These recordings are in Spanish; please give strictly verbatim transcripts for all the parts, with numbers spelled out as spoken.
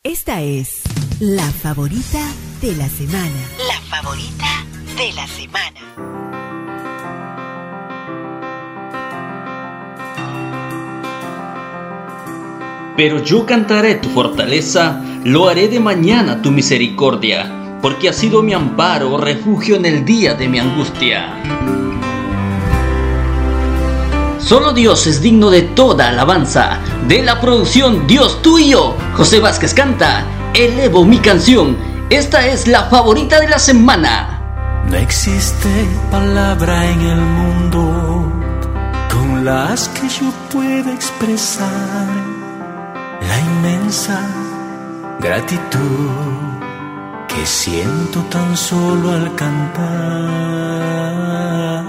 Esta es la favorita de la semana. La favorita de la semana. Pero yo cantaré tu fortaleza, lo haré de mañana tu misericordia, porque has sido mi amparo, refugio en el día de mi angustia. Solo Dios es digno de toda alabanza. De la producción Dios tuyo, José Vázquez canta, elevo mi canción. Esta es la favorita de la semana. No existe palabra en el mundo con las que yo pueda expresar la inmensa gratitud que siento tan solo al cantar.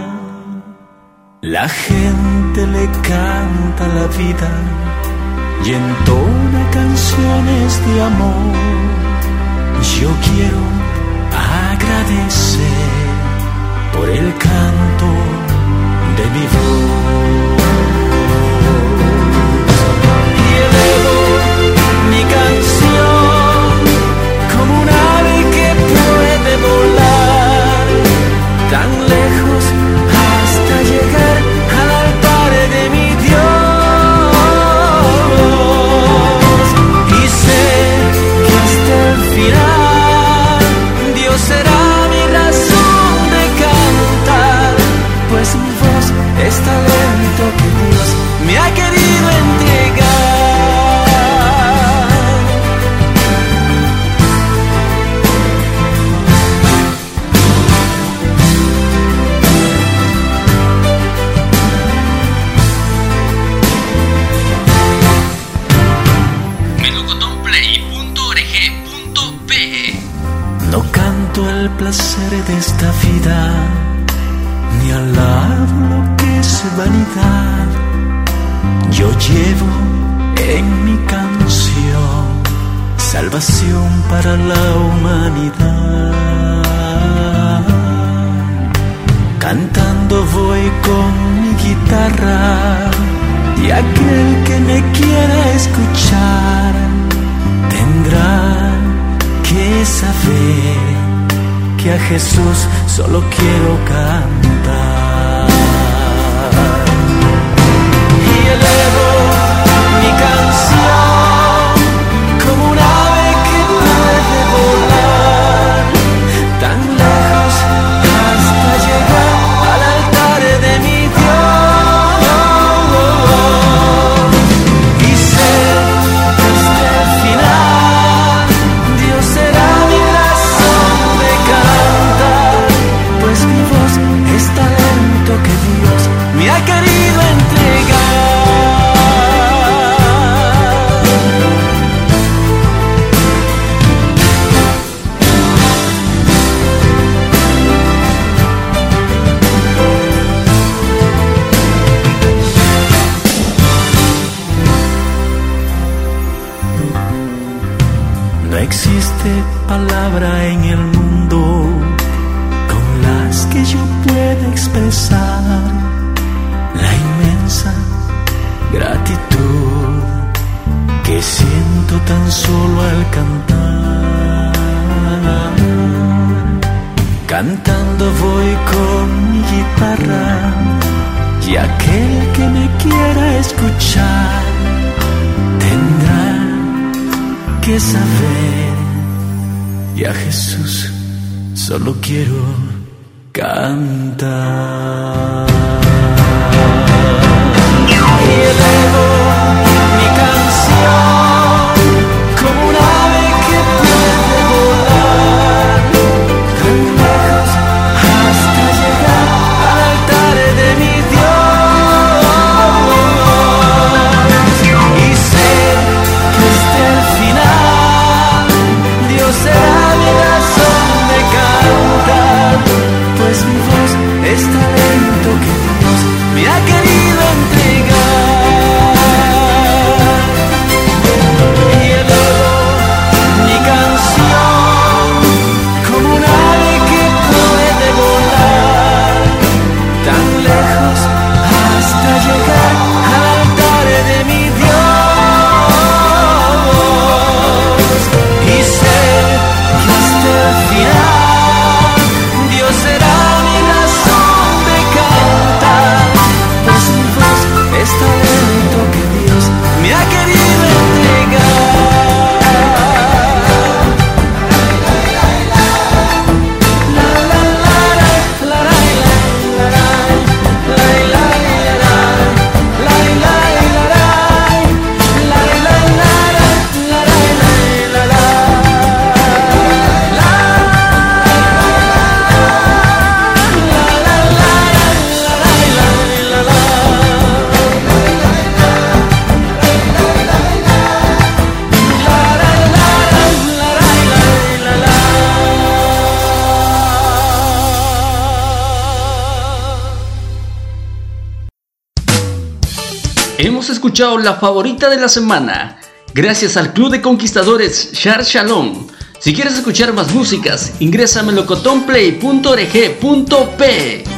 La gente le canta la vida y entona canciones de amor. Yo quiero agradecer por el canto de mi voz. Y elevo mi canción como un ave que puede volar tan lejos hasta llegar al altar de mi Dios. Y sé que hasta el final Dios será mi razón de cantar, pues mi voz es talento que Dios me ha querido entregar. No canto el placer de esta vida, ni alabo lo que es vanidad. Yo llevo en mi canción salvación para la humanidad. Cantando voy con mi guitarra y aquel que me quiera escuchar tendrá que saber que a Jesús solo quiero cantar. Y elevo mi canción como un ave que puede volar tan lejos hasta llegar al altar de mi Dios. Y sé que hasta el final Dios será mi razón de cantar, pues mi voz es talento que Dios me ha querido entregar. No existe palabra en el mundo con las que yo pueda expresar la inmensa gratitud que siento tan solo al cantar. Cantando voy con mi guitarra y aquel que me quiera escuchar tendrá que saber, y a Jesús solo quiero cantar. Y elevo mi canción como un ave que puede volar tan lejos hasta llegar al altar de mi Dios. Y sé que hasta el final Dios será mi razón de cantar, pues mi voz es talento que Dios me ha querido entregar. escuchado la favorita de la semana, gracias al Club de Conquistadores Shar Shalom. Si quieres escuchar más músicas, ingresa a melocotón play punto org punto pe.